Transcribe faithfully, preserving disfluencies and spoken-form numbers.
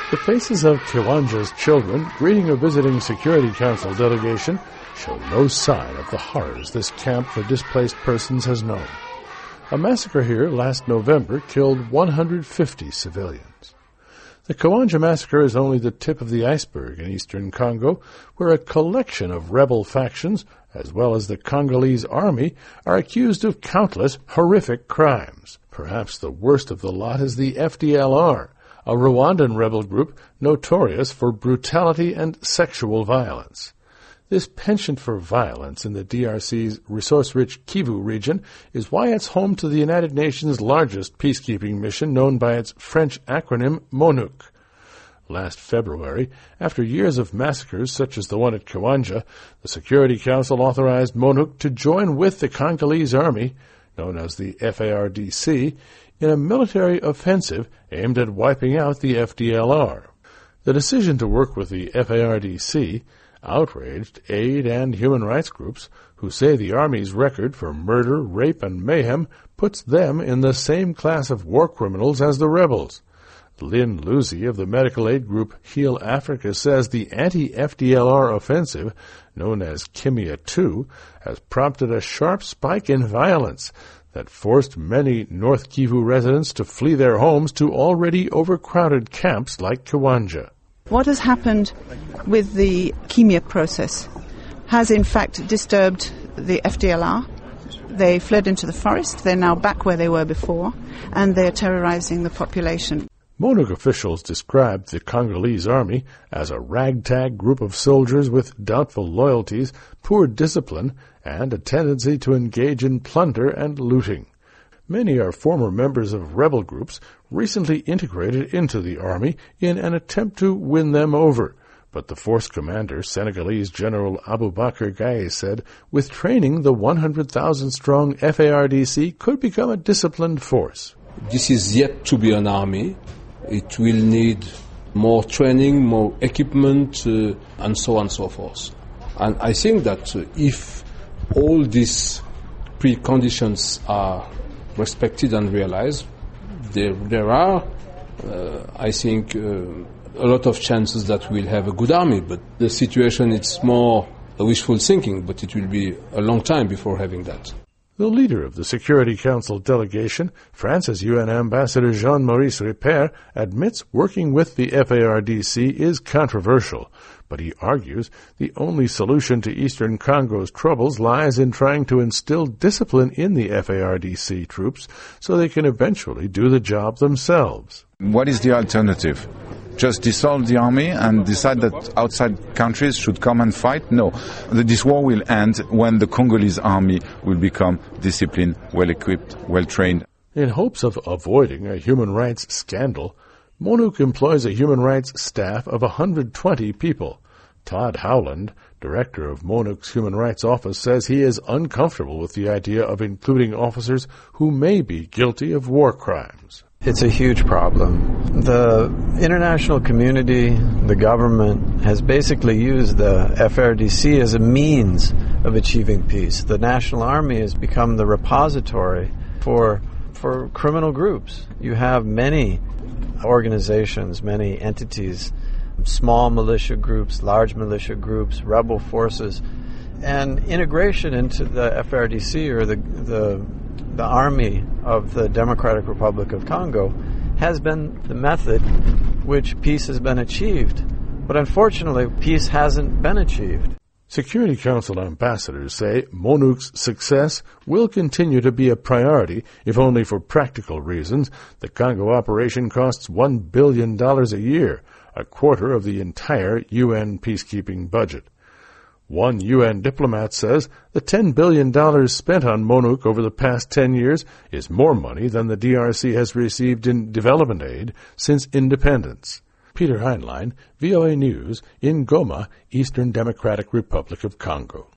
The faces of Kiwanja's children greeting a visiting Security Council delegation show no sign of the horrors this camp for displaced persons has known. A massacre here last November killed one hundred fifty civilians. The Kiwanja massacre is only the tip of the iceberg in eastern Congo, where a collection of rebel factions, as well as the Congolese army, are accused of countless horrific crimes. Perhaps the worst of the lot is the F D L R, a Rwandan rebel group notorious for brutality and sexual violence. This penchant for violence in the D R C's resource-rich Kivu region is why it's home to the United Nations' largest peacekeeping mission, known by its French acronym MONUC. Last February, after years of massacres such as the one at Kiwanja, the Security Council authorized MONUC to join with the Congolese army, known as the F A R D C, in a military offensive aimed at wiping out the F D L R. The decision to work with the F A R D C outraged aid and human rights groups who say the Army's record for murder, rape, and mayhem puts them in the same class of war criminals as the rebels. Lynn Lucy of the medical aid group Heal Africa says the anti-F D L R offensive, known as Kimia two, has prompted a sharp spike in violence that forced many North Kivu residents to flee their homes to already overcrowded camps like Kiwanja. What has happened with the Kimia process has in fact disturbed the F D L R. They fled into the forest. They're now back where they were before, and they're terrorizing the population. MONUC officials described the Congolese army as a ragtag group of soldiers with doubtful loyalties, poor discipline, and a tendency to engage in plunder and looting. Many are former members of rebel groups recently integrated into the army in an attempt to win them over. But the force commander, Senegalese General Abubakar Gaye, said with training, the one hundred thousand strong F A R D C could become a disciplined force. This is yet to be an army. It will need more training, more equipment, uh, and so on and so forth. And I think that uh, if all these preconditions are respected and realized, there, there are, uh, I think, uh, a lot of chances that we'll have a good army. But the situation, it's more a wishful thinking, but it will be a long time before having that. The leader of the Security Council delegation, France's U N Ambassador Jean-Maurice Ripert, admits working with the F A R D C is controversial, but he argues the only solution to eastern Congo's troubles lies in trying to instill discipline in the F A R D C troops so they can eventually do the job themselves. What is the alternative? Just dissolve the army and decide that outside countries should come and fight? No. This war will end when the Congolese army will become disciplined, well-equipped, well-trained. In hopes of avoiding a human rights scandal, MONUC employs a human rights staff of one hundred twenty people. Todd Howland, director of MONUC's Human Rights Office, says he is uncomfortable with the idea of including officers who may be guilty of war crimes. It's a huge problem. The international community, the government, has basically used the F A R D C as a means of achieving peace. The National Army has become the repository for for criminal groups. You have many organizations, many entities, small militia groups, large militia groups, rebel forces, and integration into the F A R D C or the the the army of the Democratic Republic of Congo has been the method which peace has been achieved. But unfortunately, peace hasn't been achieved. Security Council ambassadors say MONUC's success will continue to be a priority, if only for practical reasons. The Congo operation costs one billion dollars a year, a quarter of the entire U N peacekeeping budget. One U N diplomat says the ten billion dollars spent on MONUC over the past ten years is more money than the D R C has received in development aid since independence. Peter Heinlein, V O A News, in Goma, Eastern Democratic Republic of Congo.